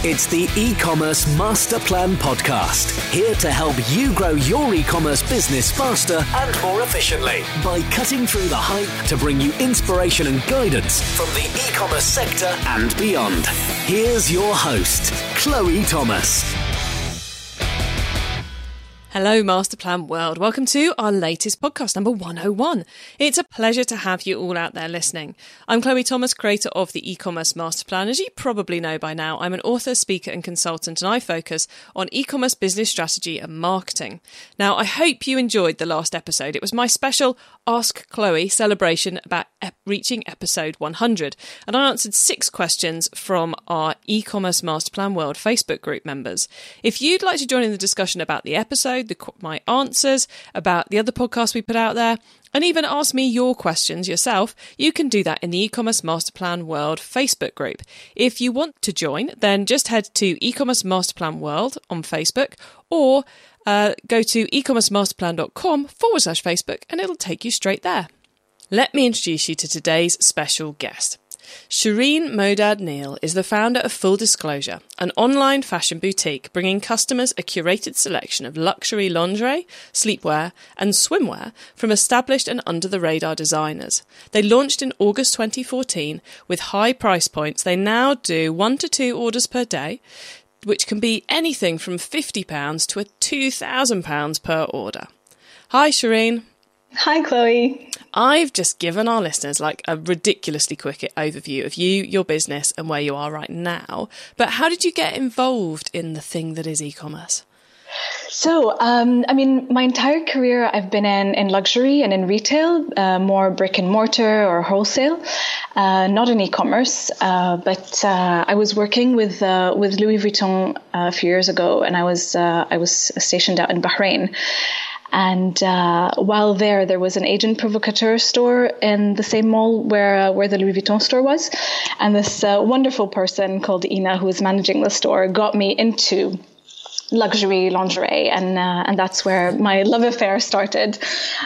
It's the E-commerce Master Plan podcast, here to help you grow your e-commerce business faster and more efficiently by cutting through the hype to bring you inspiration and guidance from the e-commerce sector and beyond. Here's your host, Chloe Thomas. Hello, Masterplan World. Welcome to our latest podcast, number 101. It's a pleasure to have you all out there listening. I'm Chloe Thomas, creator of the E-commerce Masterplan. As you probably know by now, I'm an author, speaker and consultant, and I focus on e-commerce business strategy and marketing. Now, I hope you enjoyed the last episode. It was my special Ask Chloe celebration about reaching episode 100. And I answered 6 questions from our E-commerce Masterplan World Facebook group members. If you'd like to join in the discussion about the episode, my answers, about the other podcasts we put out there, and even ask me your questions yourself, you can do that in the E-commerce Masterplan World Facebook group. If you want to join, then just head to E-commerce Masterplan World on Facebook, or go to ecommercemasterplan.com/Facebook and it'll take you straight there. Let me introduce you to today's special guest. Shireen Modad-Neal is the founder of Full Disclosure, an online fashion boutique bringing customers a curated selection of luxury lingerie, sleepwear and swimwear from established and under-the-radar designers. They launched in August 2014 with high price points. They now do 1 to 2 orders per day, which can be anything from £50 to £2,000 per order. Hi, Shireen. Hi, Chloe. I've just given our listeners like a ridiculously quick overview of you, your business and where you are right now. But how did you get involved in the thing that is e-commerce? So, my entire career I've been in luxury and in retail, more brick and mortar or wholesale, not in e-commerce. But I was working with Louis Vuitton a few years ago, and I was stationed out in Bahrain. And while there was an agent provocateur store in the same mall where the Louis Vuitton store was. And this wonderful person called Ina, who was managing the store, got me into luxury lingerie, and that's where my love affair started.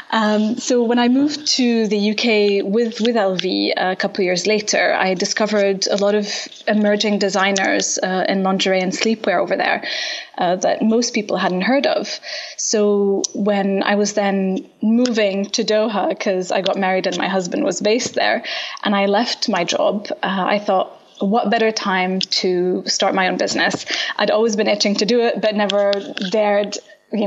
So when I moved to the UK with LV a couple of years later, I discovered a lot of emerging designers in lingerie and sleepwear over there that most people hadn't heard of. So when I was then moving to Doha, because I got married and my husband was based there, and I left my job, I thought, what better time to start my own business? I'd always been itching to do it, but never dared,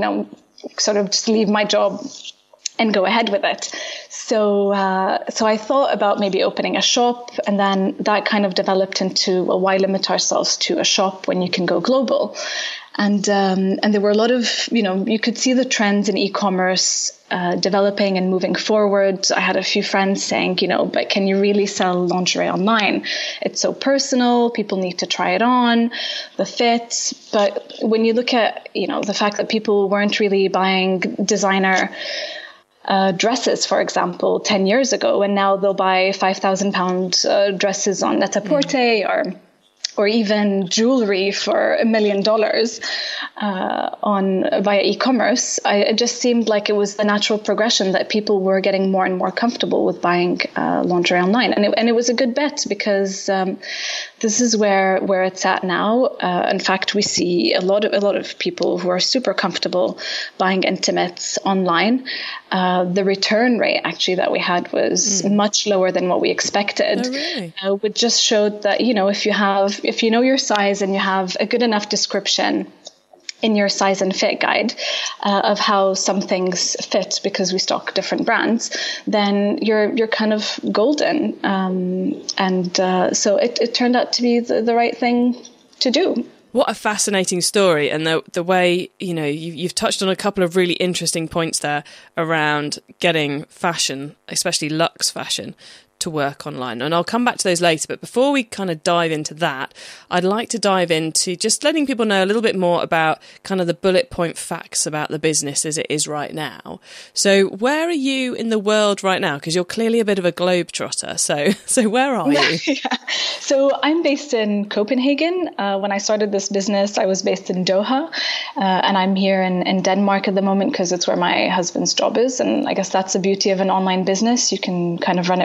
sort of just leave my job and go ahead with it. So I thought about maybe opening a shop, and then that kind of developed into, well, why limit ourselves to a shop when you can go global? And there were a lot of, you could see the trends in e-commerce developing and moving forward. I had a few friends saying, but can you really sell lingerie online? It's so personal. People need to try it on, the fit. But when you look at, the fact that people weren't really buying designer dresses, for example, 10 years ago, and now they'll buy £5,000 dresses on Net-a-Porter or even jewelry for $1 million via e-commerce, it just seemed like it was the natural progression that people were getting more and more comfortable with buying lingerie online, and it was a good bet because this is where it's at now. In fact, we see a lot of people who are super comfortable buying intimates online. The return rate actually that we had was much lower than what we expected. Oh, really? Which just showed that if you know your size and you have a good enough description in your size and fit guide of how some things fit, because we stock different brands, then you're kind of golden. So it turned out to be the right thing to do. What a fascinating story. And the way, you've touched on a couple of really interesting points there around getting fashion, especially luxe fashion, to work online. And I'll come back to those later. But before we kind of dive into that, I'd like to dive into just letting people know a little bit more about kind of the bullet point facts about the business as it is right now. So where are you in the world right now? Because you're clearly a bit of a globetrotter. So where are you? Yeah. So I'm based in Copenhagen. When I started this business, I was based in Doha. And I'm here in Denmark at the moment because it's where my husband's job is. And I guess that's the beauty of an online business. You can kind of run it from anywhere.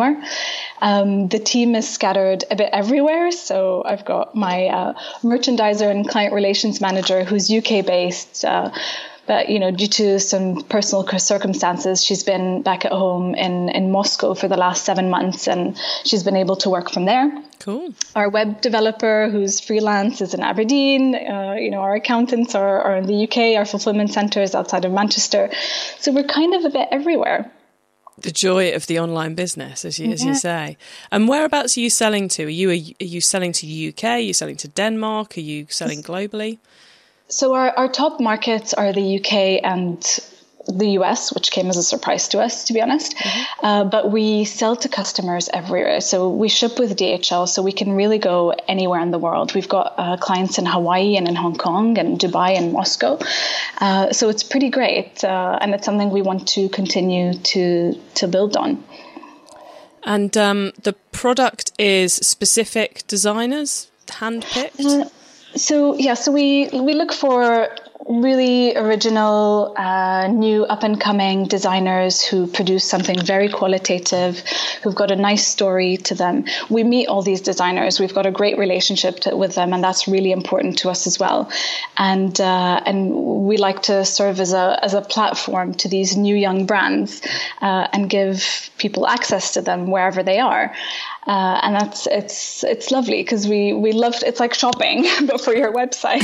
are. The team is scattered a bit everywhere. So I've got my merchandiser and client relations manager who's UK based. But, due to some personal circumstances, she's been back at home in Moscow for the last 7 months, and she's been able to work from there. Cool. Our web developer, who's freelance, is in Aberdeen. Our accountants are in the UK. Our fulfillment center is outside of Manchester. So we're kind of a bit everywhere. The joy of the online business, as you say. And whereabouts are you selling to? Are you selling to UK? Are you selling to Denmark? Are you selling globally? So our top markets are the UK and the US, which came as a surprise to us, to be honest. Mm-hmm. But we sell to customers everywhere. So we ship with DHL, so we can really go anywhere in the world. We've got clients in Hawaii and in Hong Kong and Dubai and Moscow. So it's pretty great. And it's something we want to continue to build on. And the product is specific designers, handpicked? So we look for really original, new up-and-coming designers who produce something very qualitative, who've got a nice story to them. We meet all these designers. We've got a great relationship with them, and that's really important to us as well. And we like to serve as a platform to these new young brands and give people access to them wherever they are. And it's lovely because we love, it's like shopping, but for your website.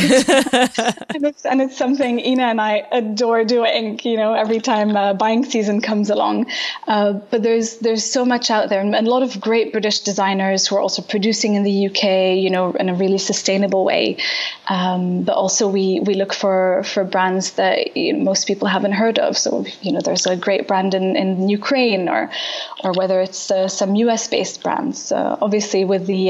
and it's something Ina and I adore doing, every time buying season comes along. But there's so much out there, and a lot of great British designers who are also producing in the UK, in a really sustainable way. But also we look for brands that most people haven't heard of. So, there's a great brand in Ukraine or whether it's some US based brands. Obviously, with the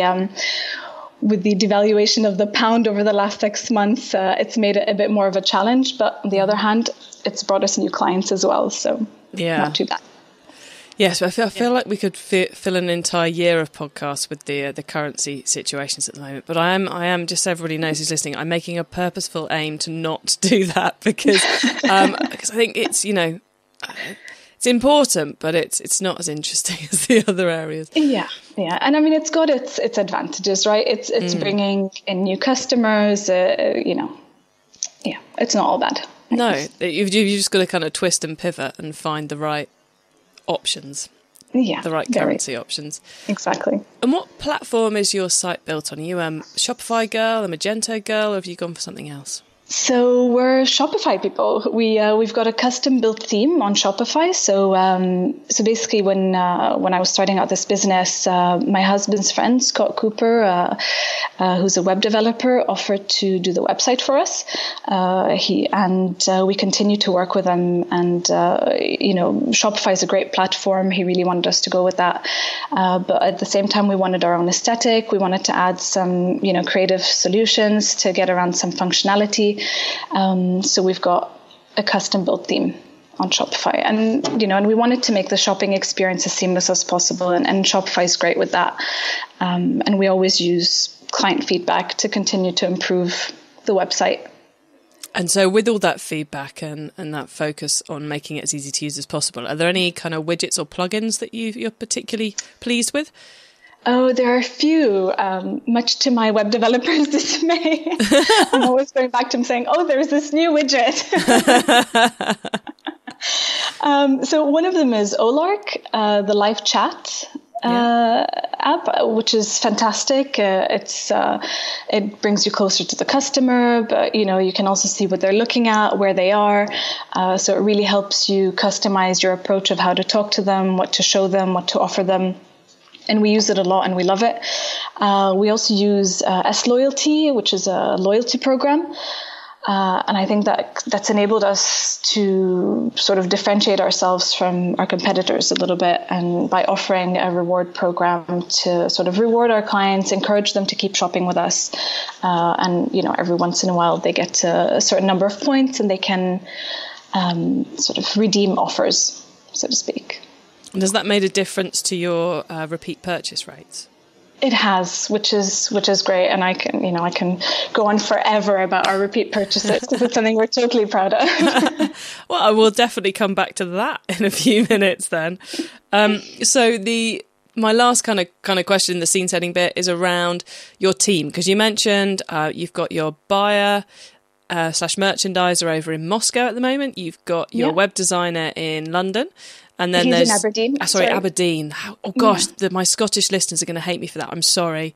devaluation of the pound over the last 6 months, it's made it a bit more of a challenge. But on the other hand, it's brought us new clients as well. So not too bad. Yes, I feel like we could fill an entire year of podcasts with the currency situations at the moment. But I am just so everybody knows who's listening, I'm making a purposeful aim to not do that because I think it's it's important, but it's not as interesting as the other areas. Yeah. And I mean, it's got its advantages, right? It's bringing in new customers, it's not all bad. No, you've just got to kind of twist and pivot and find the right options. Yeah. The right currency options. Exactly. And what platform is your site built on? Are you a Shopify girl, a Magento girl, or have you gone for something else? So we're Shopify people. We've got a custom built theme on Shopify. So basically, when I was starting out this business, my husband's friend Scott Cooper, who's a web developer, offered to do the website for us. We continue to work with him. And Shopify is a great platform. He really wanted us to go with that. But at the same time, we wanted our own aesthetic. We wanted to add some creative solutions to get around some functionality. So we've got a custom built theme on Shopify, and we wanted to make the shopping experience as seamless as possible, and Shopify is great with that. And we always use client feedback to continue to improve the website. And so with all that feedback and that focus on making it as easy to use as possible, are there any kind of widgets or plugins that you're particularly pleased with? Oh, there are a few, much to my web developer's dismay. I'm always going back to him saying, there's this new widget. So one of them is Olark, the live chat app, which is fantastic. It brings you closer to the customer, but you can also see what they're looking at, where they are. So it really helps you customize your approach of how to talk to them, what to show them, what to offer them. And we use it a lot and we love it. We also use S-Loyalty, which is a loyalty program. And I think that's enabled us to sort of differentiate ourselves from our competitors a little bit, and by offering a reward program to sort of reward our clients, encourage them to keep shopping with us. And every once in a while they get a certain number of points and they can sort of redeem offers, so to speak. And has that made a difference to your repeat purchase rates? It has, which is great, and I can go on forever about our repeat purchases because it's something we're totally proud of. Well, I will definitely come back to that in a few minutes then. So the my last kind of question, the scene setting bit, is around your team, because you mentioned you've got your buyer / merchandiser over in Moscow at the moment. You've got your web designer in London. And then He's there's in Aberdeen. Aberdeen. Oh gosh, my Scottish listeners are going to hate me for that. I'm sorry.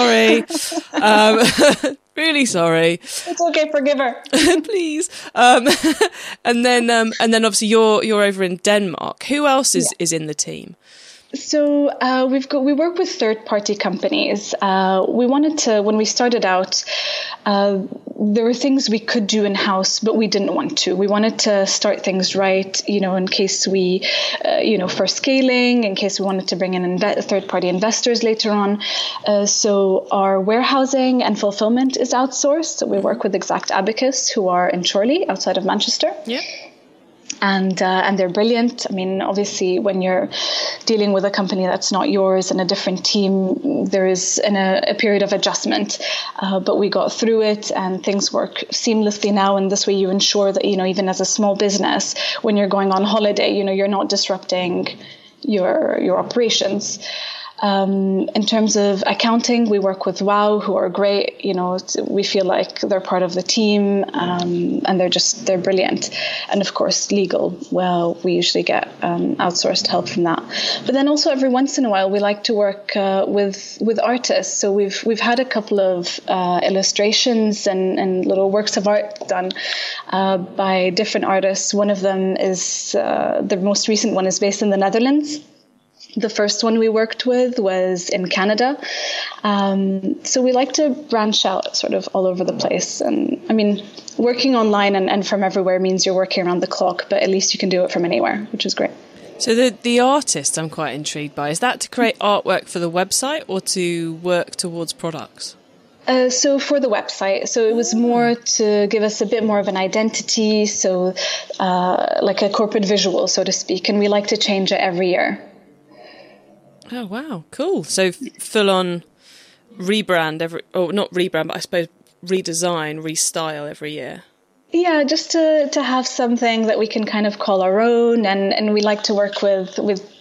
Really sorry. It's okay, forgive her. Please. And then obviously you're over in Denmark. Who else is in the team? So we work with third-party companies. We wanted to, when we started out, there were things we could do in-house, but we didn't want to. We wanted to start things right, in case we, for scaling, in case we wanted to bring in third-party investors later on. So our warehousing and fulfillment is outsourced. So we work with Exact Abacus, who are in Chorley, outside of Manchester. Yeah. And they're brilliant. I mean, obviously, when you're dealing with a company that's not yours and a different team, there is a period of adjustment. But we got through it, and things work seamlessly now. And this way, you ensure that even as a small business, when you're going on holiday, you're not disrupting your operations. In terms of accounting, we work with WOW, who are great. We feel like they're part of the team, and they're brilliant. And of course, legal. Well, we usually get outsourced help from that. But then also every once in a while, we like to work with artists. So we've had a couple of illustrations and little works of art done by different artists. One of them is the most recent one is based in the Netherlands. The first one we worked with was in Canada. So we like to branch out sort of all over the place. And I mean, working online and from everywhere means you're working around the clock, but at least you can do it from anywhere, which is great. So the artist I'm quite intrigued by, is that to create artwork for the website or to work towards products? So for the website, so it was more to give us a bit more of an identity, so like a corporate visual, so to speak, and we like to change it every year. Oh, wow. Cool. So full on rebrand not rebrand, but I suppose redesign, restyle every year. Yeah, just to have something that we can kind of call our own. And we like to work with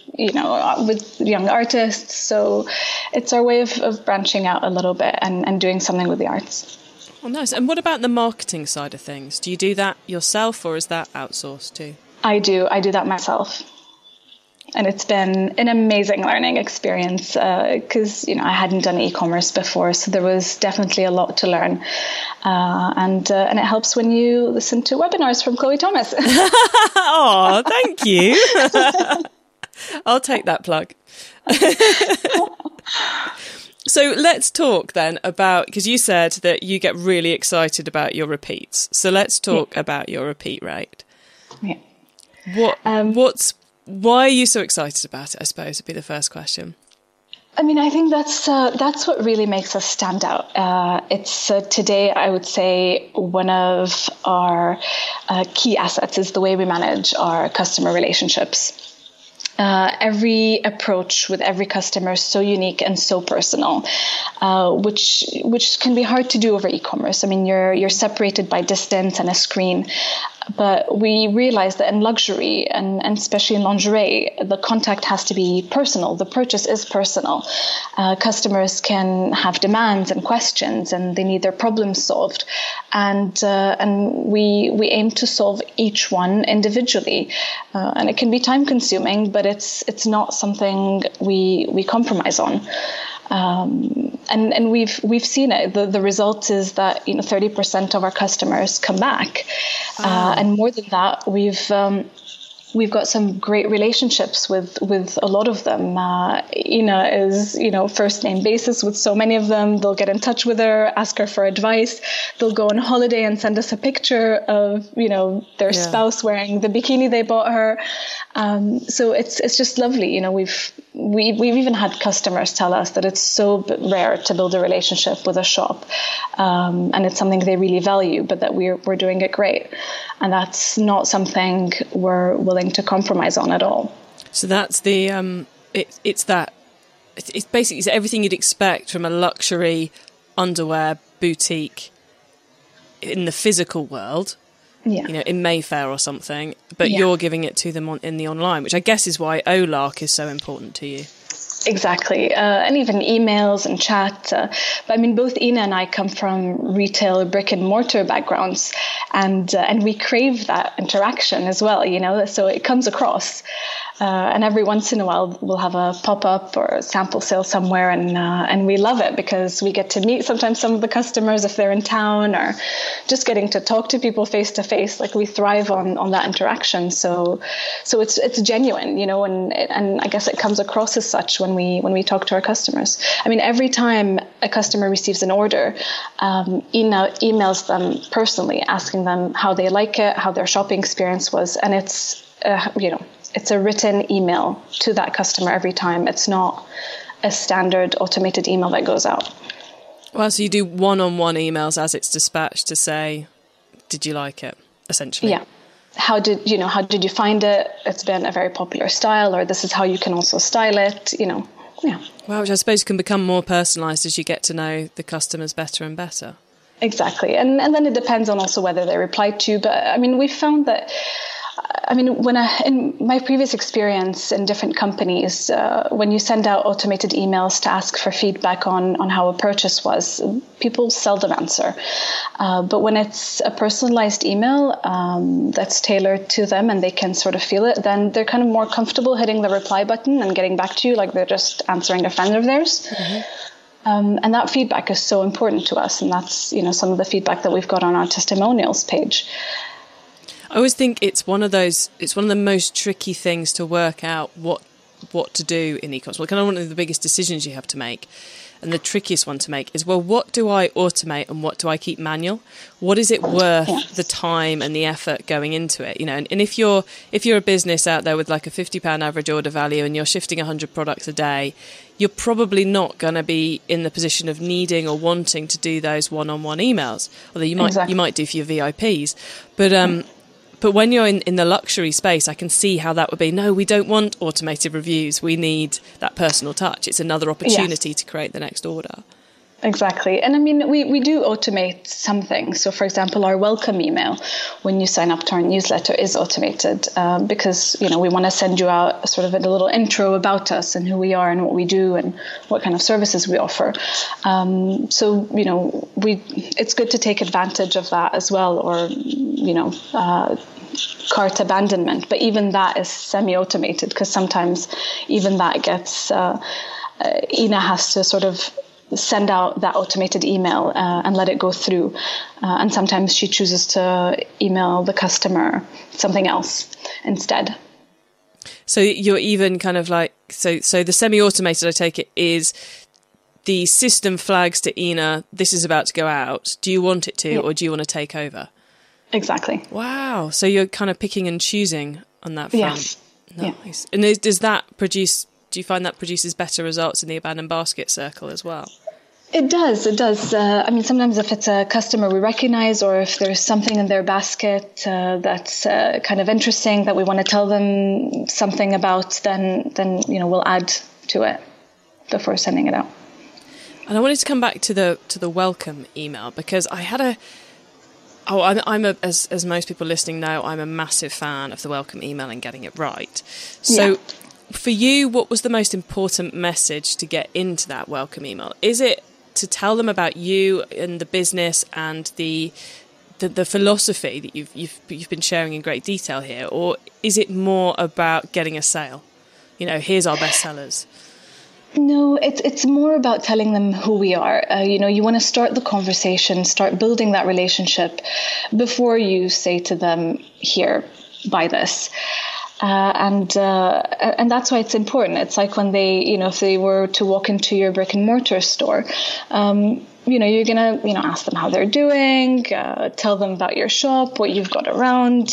young artists. So it's our way of branching out a little bit and doing something with the arts. Oh, nice. And what about the marketing side of things? Do you do that yourself, or is that outsourced too? I do that myself. And it's been an amazing learning experience because, I hadn't done e-commerce before. So there was definitely a lot to learn. And it helps when you listen to webinars from Chloe Thomas. Oh, thank you. I'll take that plug. So let's talk then about, because you said that you get really excited about your repeats. So let's talk about your repeat rate. Yeah. Why are you so excited about it, I suppose, would be the first question. I mean, I think that's what really makes us stand out. It's today, I would say, one of our key assets is the way we manage our customer relationships. Every approach with every customer is so unique and so personal, which can be hard to do over e-commerce. I mean, you're separated by distance and a screen. But we realize that in luxury and especially in lingerie, the contact has to be personal. The purchase is personal. Customers can have demands and questions, and they need their problems solved. And we aim to solve each one individually. And it can be time consuming, but it's not something we compromise on. And we've seen it. The result is that 30% of our customers come back, and more than that, we've got some great relationships with a lot of them. Ina is first name basis with so many of them. They'll get in touch with her, ask her for advice. They'll go on holiday and send us a picture of their spouse wearing the bikini they bought her. So it's just lovely. We've even had customers tell us that it's so rare to build a relationship with a shop, and it's something they really value, but that we're doing it great, and that's not something we're willing to compromise on at all. So that's the it's basically everything you'd expect from a luxury underwear boutique in the physical world. Yeah. In Mayfair or something, but you're giving it to them in the online, which I guess is why OLARC is so important to you. Exactly. And even emails and chat. But I mean, both Ina and I come from retail brick and mortar backgrounds, and we crave that interaction as well, so it comes across. And every once in a while we'll have a pop-up or a sample sale somewhere, and we love it because we get to meet sometimes some of the customers if they're in town, or just getting to talk to people face to face. Like, we thrive on that interaction. So it's genuine, and I guess it comes across as such when we talk to our customers. I mean, every time a customer receives an order, Ina emails them personally, asking them how they like it, how their shopping experience was, and it's it's a written email to that customer every time. It's not a standard automated email that goes out. Well, so you do one-on-one emails as it's dispatched to say, did you like it, essentially? Yeah. How did you find it? It's been a very popular style, or this is how you can also style it, Yeah. Well, which I suppose can become more personalised as you get to know the customers better and better. Exactly. And then it depends on also whether they reply to you. But I mean, we found that, in my previous experience in different companies, when you send out automated emails to ask for feedback on how a purchase was, people seldom answer. But when it's a personalized email that's tailored to them and they can sort of feel it, then they're kind of more comfortable hitting the reply button and getting back to you like they're just answering a friend of theirs. Mm-hmm. And that feedback is so important to us. And that's, some of the feedback that we've got on our testimonials page. I always think it's one of the most tricky things to work out what to do in e-commerce. Well, kind of one of the biggest decisions you have to make, and the trickiest one to make is, well, what do I automate and what do I keep manual? What is it worth the time and the effort going into it? And if you're a business out there with like a £50 average order value and you're shifting 100 products a day, you're probably not going to be in the position of needing or wanting to do those one-on-one emails, although you might do for your VIPs, But when you're in the luxury space, I can see how that would be. No, we don't want automated reviews. We need that personal touch. It's another opportunity to create the next order. Exactly. And I mean, we do automate some things. So, for example, our welcome email, when you sign up to our newsletter, is automated because, we want to send you out sort of a little intro about us and who we are and what we do and what kind of services we offer. It's good to take advantage of that as well, or, cart abandonment. But even that is semi-automated because sometimes even that gets, Ina has to sort of send out that automated email and let it go through. And sometimes she chooses to email the customer something else instead. So you're even kind of like, so the semi-automated, I take it, is the system flags to Ina, this is about to go out. Do you want it to, or do you want to take over? Exactly. Wow. So you're kind of picking and choosing on that front. Yes. Nice. Yeah. And does that produce... Do you find that produces better results in the abandoned basket circle as well? It does. Sometimes if it's a customer we recognize, or if there's something in their basket that's kind of interesting that we want to tell them something about, then we'll add to it before sending it out. And I wanted to come back to the welcome email, because I had as most people listening know, I'm a massive fan of the welcome email and getting it right. So for you, what was the most important message to get into that welcome email? Is it to tell them about you and the business and the philosophy that you've been sharing in great detail here, or is it more about getting a sale? Here's our best sellers. No, it's more about telling them who we are. You want to start the conversation, start building that relationship before you say to them, here, buy this. And that's why it's important. It's like when they, if they were to walk into your brick and mortar store, you're going to, ask them how they're doing, tell them about your shop, what you've got around,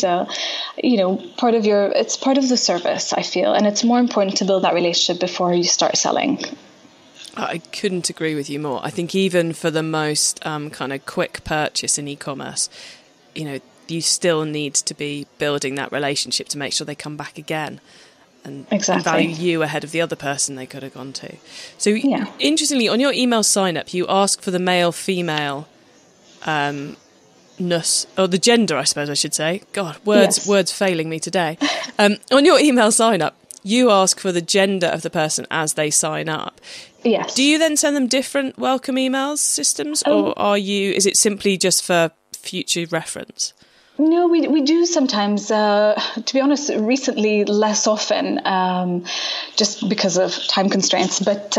it's part of the service, I feel. And it's more important to build that relationship before you start selling. I couldn't agree with you more. I think even for the most kind of quick purchase in e-commerce, you still need to be building that relationship to make sure they come back again and value you ahead of the other person they could have gone to. So interestingly, on your email sign-up, you ask for the male-female ness, or the gender, I suppose I should say. God, words failing me today. On your email sign-up, you ask for the gender of the person as they sign up. Yes. Do you then send them different welcome emails systems, or is it simply just for future reference? No, we do sometimes. To be honest, recently less often, just because of time constraints. But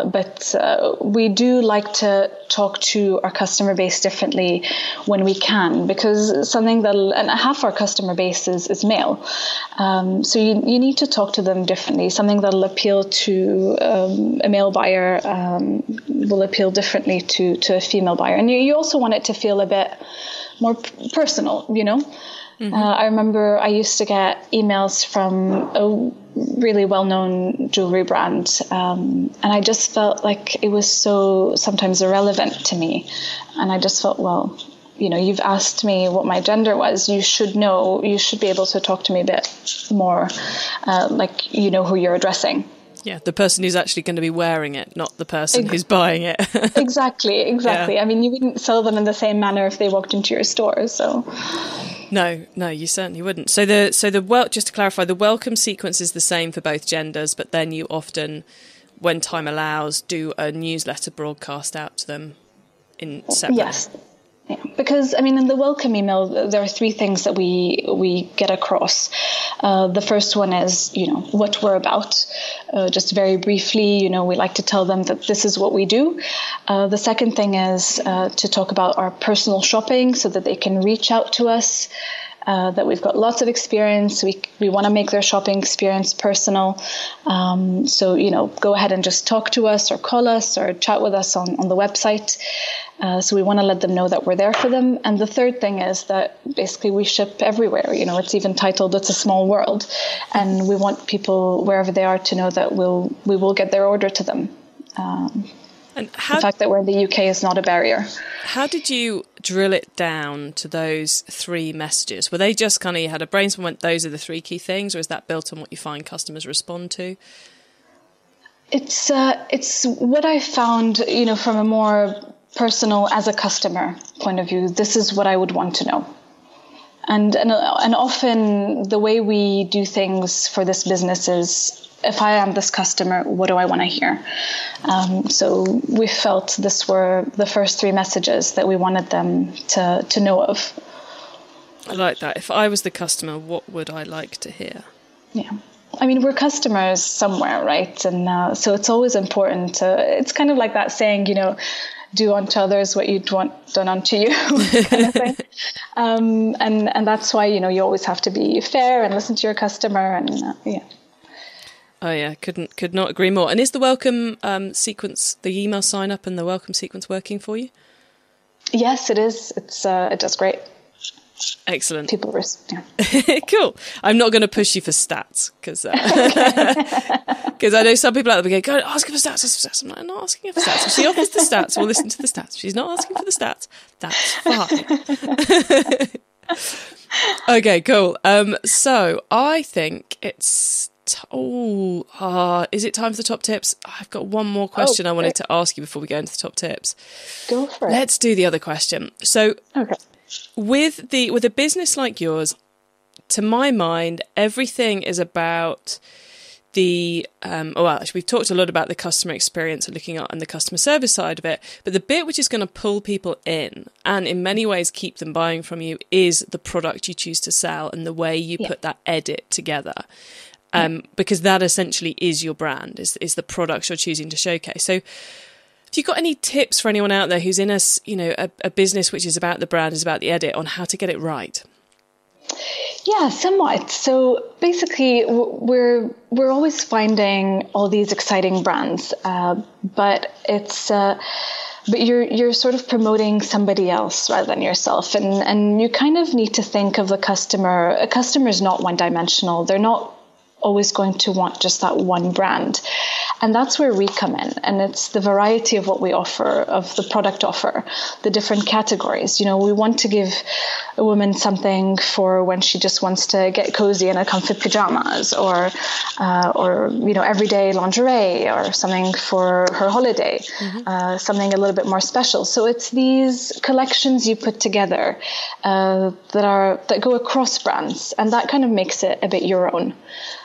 we do like to talk to our customer base differently when we can, because and half our customer base is male. So you need to talk to them differently. Something that'll appeal to a male buyer will appeal differently to a female buyer, and you also want it to feel a bit more personal, you know. Mm-hmm. I remember I used to get emails from a really well-known jewelry brand, and I just felt like it was so sometimes irrelevant to me. And I just felt, well, you know, you've asked me what my gender was. You should know. You should be able to talk to me a bit more, like you know who you're addressing. Yeah, the person who's actually going to be wearing it, not the person who's buying it. Exactly. Yeah. I mean, you wouldn't sell them in the same manner if they walked into your store. So, no, you certainly wouldn't. So just to clarify, the welcome sequence is the same for both genders, but then you often, when time allows, do a newsletter broadcast out to them in separate. Yes. Yeah, because I mean, in the welcome email, there are three things that we get across. The first one is, you know, what we're about. Just very briefly, you know, we like to tell them that this is what we do. The second thing is to talk about our personal shopping, so that they can reach out to us. That we've got lots of experience. We want to make their shopping experience personal. So, you know, go ahead and just talk to us or call us or chat with us on the website. So we want to let them know that we're there for them. And the third thing is that basically we ship everywhere. You know, it's even titled It's a Small World. And we want people wherever they are to know that we will get their order to them. And the fact that we're in the UK is not a barrier. How did you drill it down to those three messages? Were they just kind of, you had a brainstorm, went, those are the three key things, or is that built on what you find customers respond to? It's what I found, you know, from a more personal, as a customer point of view. This is what I would want to know. And often the way we do things for this business is, if I am this customer, what do I want to hear? So we felt this were the first three messages that we wanted them to know of. I like that. If I was the customer, what would I like to hear? Yeah. I mean, we're customers somewhere, right? And so it's always important to, it's kind of like that saying, you know, do unto others what you'd want done unto you, kind of thing. And that's why, you know, you always have to be fair and listen to your customer, and yeah. Oh yeah, could not agree more. And is the welcome sequence, the email sign up and the welcome sequence working for you? Yes, it is. It does great. Excellent. People respond. Yeah. Cool. I'm not going to push you for stats because I know some people out there go, ask her for stats. I'm like, I'm not asking her for stats. If she offers the stats, we'll listen to the stats. If she's not asking for the stats, that's fine. Okay, cool. So I think it's. Is it time for the top tips? I've got one more question I wanted to ask you before we go into the top tips. Go for it. Let's do the other question. So, okay. With a business like yours, to my mind, everything is about the actually we've talked a lot about the customer experience and looking at and the customer service side of it, but the bit which is going to pull people in and in many ways keep them buying from you is the product you choose to sell and the way you put that edit together. Because that essentially is your brand, is the products you're choosing to showcase. So have you got any tips for anyone out there who's in a business which is about the brand, is about the edit, on how to get it right? Yeah, somewhat. So basically, we're always finding all these exciting brands, but it's but you're sort of promoting somebody else rather than yourself, and you kind of need to think of the customer. A customer is not one-dimensional. They're not always going to want just that one brand. And that's where we come in. And it's the variety of what we offer, of the product offer, the different categories. You know, we want to give a woman something for when she just wants to get cozy in a comfy pajamas, or you know, everyday lingerie, or something for her holiday, something a little bit more special. So it's these collections you put together that go across brands, and that kind of makes it a bit your own.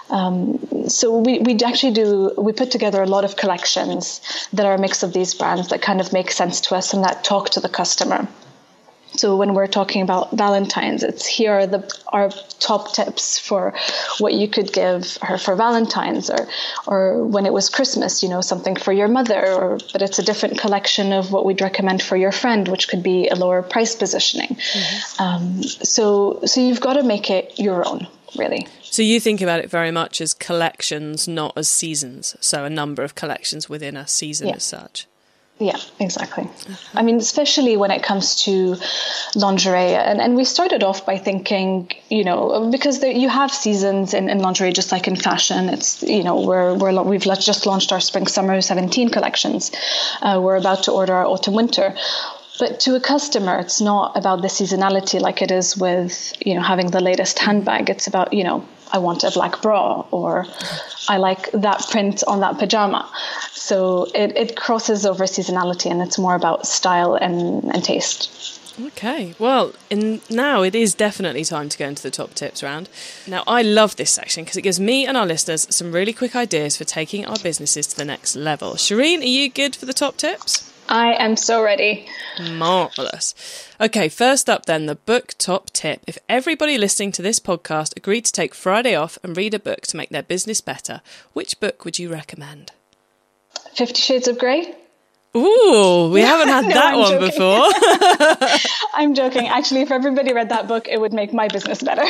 So we actually we put together a lot of collections that are a mix of these brands that kind of make sense to us and that talk to the customer. So when we're talking about Valentine's, it's here are our top tips for what you could give her for Valentine's, or when it was Christmas, something for your mother, but it's a different collection of what we'd recommend for your friend, which could be a lower price positioning. Mm-hmm. So you've got to make it your own, really. So you think about it very much as collections, not as seasons. So a number of collections within a season as such. Yeah, exactly. I mean, especially when it comes to lingerie. And we started off by thinking, because you have seasons in lingerie, just like in fashion. It's, we've just launched our spring-summer 17 collections. We're about to order our autumn-winter. But to a customer, it's not about the seasonality like it is with, having the latest handbag. It's about, I want a black bra, or I like that print on that pajama. So it crosses over seasonality, and it's more about style and taste. Okay, well, now it is definitely time to go into the top tips round. Now, I love this section because it gives me and our listeners some really quick ideas for taking our businesses to the next level. Shireen, are you good for the top tips? I am so ready. Marvellous. Okay, first up then, the book top tip. If everybody listening to this podcast agreed to take Friday off and read a book to make their business better, which book would you recommend? 50 Shades of Grey. Ooh, we haven't had that one before. I'm joking. Actually, if everybody read that book, it would make my business better.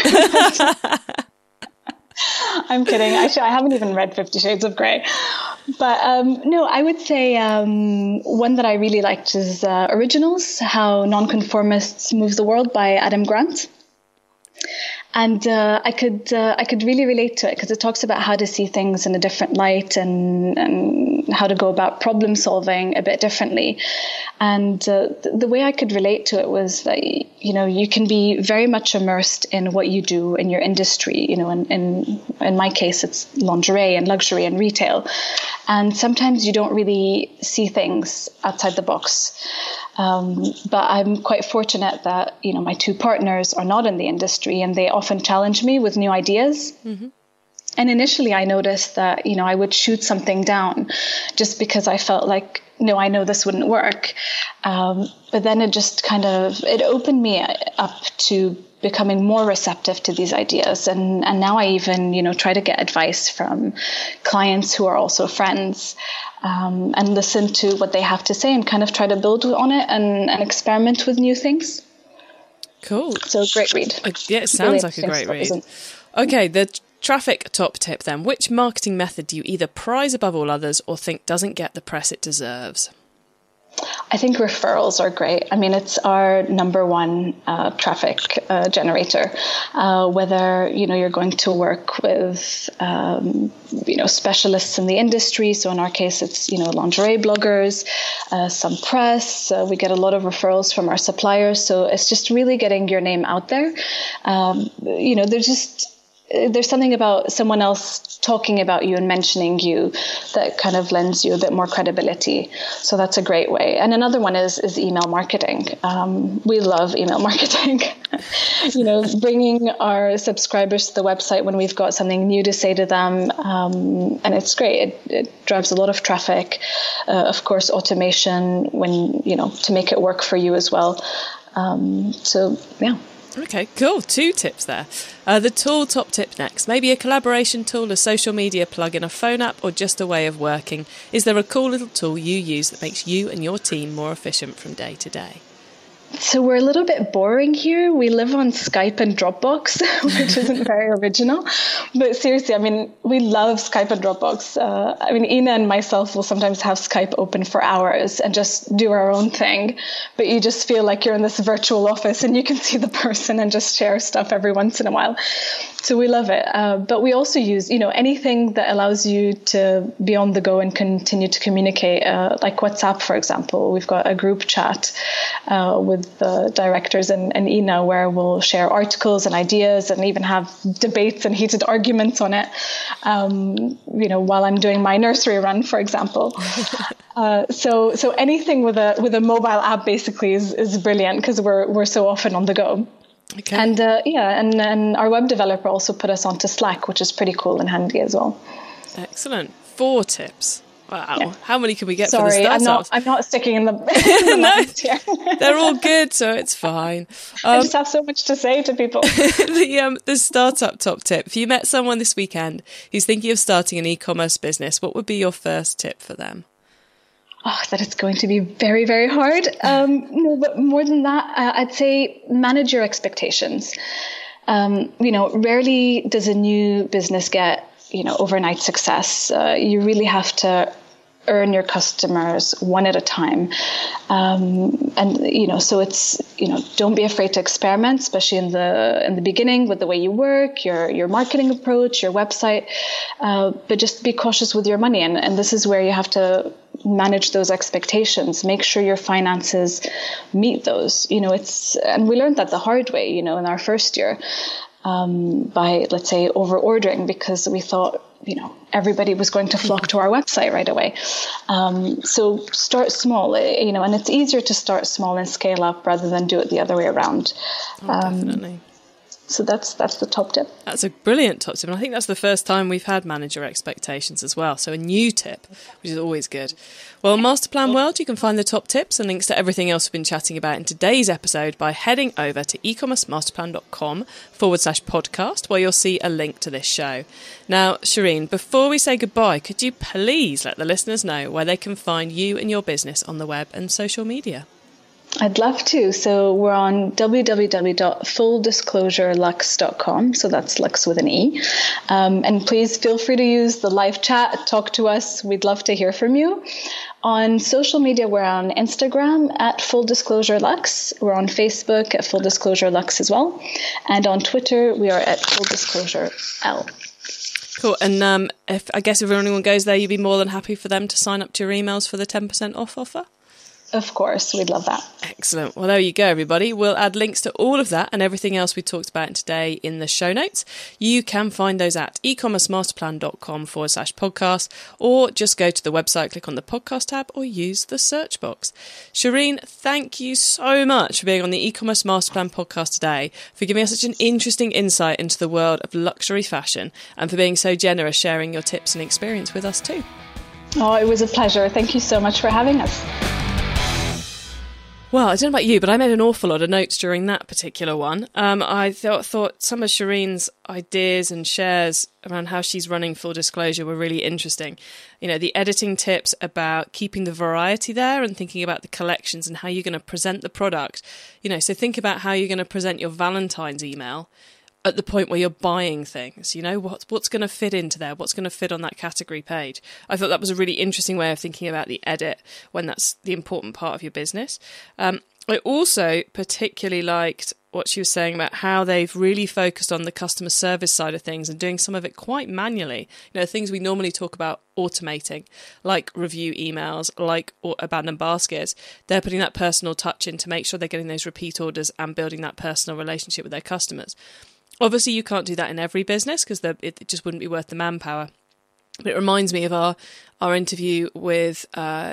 I'm kidding. Actually, I haven't even read 50 Shades of Grey. But no, I would say one that I really liked is Originals, How Nonconformists Move the World by Adam Grant. And I could really relate to it because it talks about how to see things in a different light and how to go about problem solving a bit differently. And the way I could relate to it was that, you can be very much immersed in what you do in your industry. In my case, it's lingerie and luxury and retail. And sometimes you don't really see things outside the box. But I'm quite fortunate that, my two partners are not in the industry, and they often challenge me with new ideas. Mm-hmm. And initially I noticed that, I would shoot something down just because I felt like, no, I know this wouldn't work. But then it just it opened me up to becoming more receptive to these ideas. And now I even, try to get advice from clients who are also friends. And listen to what they have to say and kind of try to build on it and experiment with new things. Cool. So great read. Yeah, it sounds like a great read. Okay, the traffic top tip then. Which marketing method do you either prize above all others or think doesn't get the press it deserves? I think referrals are great. I mean, it's our number one traffic generator. Whether, you're going to work with, specialists in the industry. So in our case, it's, lingerie bloggers, some press. We get a lot of referrals from our suppliers. So it's just really getting your name out there. There's something about someone else talking about you and mentioning you that kind of lends you a bit more credibility. So that's a great way. And another one is email marketing. We love email marketing. Bringing our subscribers to the website when we've got something new to say to them. And it's great. It drives a lot of traffic. Of course, automation to make it work for you as well. So, yeah. Okay, cool. 2 tips there. The tool top tip next. Maybe a collaboration tool, a social media plugin, a phone app, or just a way of working. Is there a cool little tool you use that makes you and your team more efficient from day to day? So we're a little bit boring here. We live on Skype and Dropbox, which isn't very original. But seriously, we love Skype and Dropbox. Ina and myself will sometimes have Skype open for hours and just do our own thing. But you just feel like you're in this virtual office and you can see the person and just share stuff every once in a while. So we love it. But we also use, anything that allows you to be on the go and continue to communicate, like WhatsApp, for example. We've got a group chat with the directors and Ina where we'll share articles and ideas and even have debates and heated arguments on it, while I'm doing my nursery run, for example. So anything with a mobile app basically is brilliant because we're so often on the go. Okay. And and our web developer also put us onto Slack, which is pretty cool and handy as well. Excellent. 4 tips. Wow. Yeah. How many can we get Sorry, for the startups? I'm not sticking in the no, they're all good, so it's fine. I just have so much to say to people. The startup top tip. If you met someone this weekend who's thinking of starting an e-commerce business, what would be your first tip for them? Oh, that it's going to be very, very hard. No, but more than that, I'd say manage your expectations. Rarely does a new business get, overnight success. You really have to earn your customers one at a time. So it's, don't be afraid to experiment, especially in the beginning with the way you work, your marketing approach, your website, but just be cautious with your money. And this is where you have to manage those expectations, make sure your finances meet those. And we learned that the hard way, in our first year, by, let's say, over ordering because we thought, everybody was going to flock to our website right away. So start small, and it's easier to start small and scale up rather than do it the other way around. Definitely. So that's the top tip. That's a brilliant top tip. And I think that's the first time we've had manager expectations as well. So a new tip, which is always good. Well, Masterplan World, you can find the top tips and links to everything else we've been chatting about in today's episode by heading over to ecommercemasterplan.com/podcast, where you'll see a link to this show. Now, Shireen, before we say goodbye, could you please let the listeners know where they can find you and your business on the web and social media? I'd love to. So we're on www.fulldisclosurelux.com. So that's Lux with an E. And please feel free to use the live chat. Talk to us. We'd love to hear from you. On social media, we're on Instagram at Full Disclosure Lux. We're on Facebook at Full Disclosure Lux as well. And on Twitter, we are at Full Disclosure L. Cool. And if anyone goes there, you'd be more than happy for them to sign up to your emails for the 10% off offer? Of course, we'd love that. Excellent. Well, there you go, everybody. We'll add links to all of that and everything else we talked about today in the show notes. You can find those at ecommercemasterplan.com/podcast, or just go to the website, click on the podcast tab, or use the search box. Shireen, thank you so much for being on the E-commerce Masterplan podcast today, for giving us such an interesting insight into the world of luxury fashion, and for being so generous sharing your tips and experience with us too. Oh, it was a pleasure. Thank you so much for having us. Well, I don't know about you, but I made an awful lot of notes during that particular one. I thought some of Shireen's ideas and shares around how she's running Full Disclosure were really interesting. The editing tips about keeping the variety there and thinking about the collections and how you're going to present the product. So think about how you're going to present your Valentine's email at the point where you're buying things, what's going to fit into there, what's going to fit on that category page. I thought that was a really interesting way of thinking about the edit when that's the important part of your business. I also particularly liked what she was saying about how they've really focused on the customer service side of things and doing some of it quite manually. Things we normally talk about automating, like review emails, like abandoned baskets. They're putting that personal touch in to make sure they're getting those repeat orders and building that personal relationship with their customers. Obviously, you can't do that in every business because it just wouldn't be worth the manpower. But it reminds me of our interview with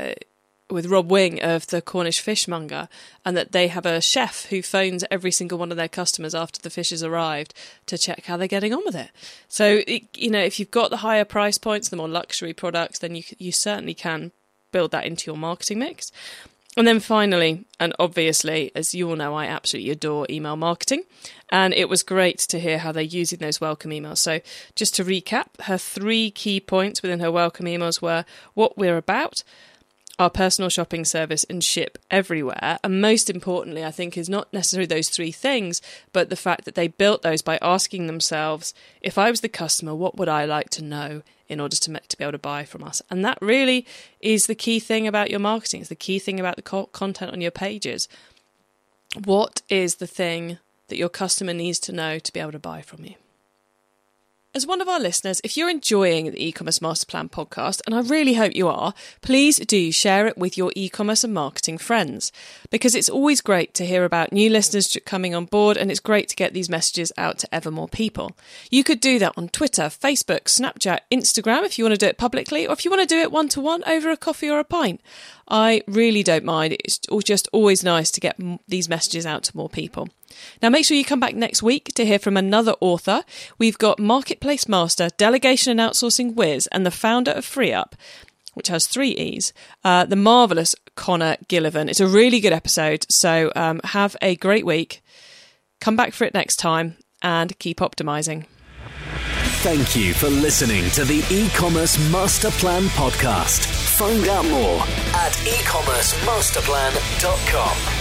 Rob Wing of the Cornish Fishmonger, and that they have a chef who phones every single one of their customers after the fish has arrived to check how they're getting on with it. So, if you've got the higher price points, the more luxury products, then you certainly can build that into your marketing mix. And then finally, and obviously, as you all know, I absolutely adore email marketing. And it was great to hear how they're using those welcome emails. So just to recap, her 3 key points within her welcome emails were what we're about, our personal shopping service, and ship everywhere. And most importantly, I think, is not necessarily those 3 things, but the fact that they built those by asking themselves, if I was the customer, what would I like to know in order to be able to buy from us? And that really is the key thing about your marketing. It's the key thing about the content on your pages. What is the thing that your customer needs to know to be able to buy from you? As one of our listeners, if you're enjoying the E-commerce Masterplan podcast, and I really hope you are, please do share it with your e-commerce and marketing friends, because it's always great to hear about new listeners coming on board, and it's great to get these messages out to ever more people. You could do that on Twitter, Facebook, Snapchat, Instagram if you want to do it publicly, or if you want to do it one-to-one over a coffee or a pint. I really don't mind. It's just always nice to get these messages out to more people. Now, make sure you come back next week to hear from another author. We've got Marketplace Master, Delegation and Outsourcing Whiz, and the founder of FreeUp, which has 3 E's, the marvellous Connor Gillivan. It's a really good episode, so have a great week. Come back for it next time and keep optimising. Thank you for listening to the E-Commerce Master Plan podcast. Find out more at ecommercemasterplan.com.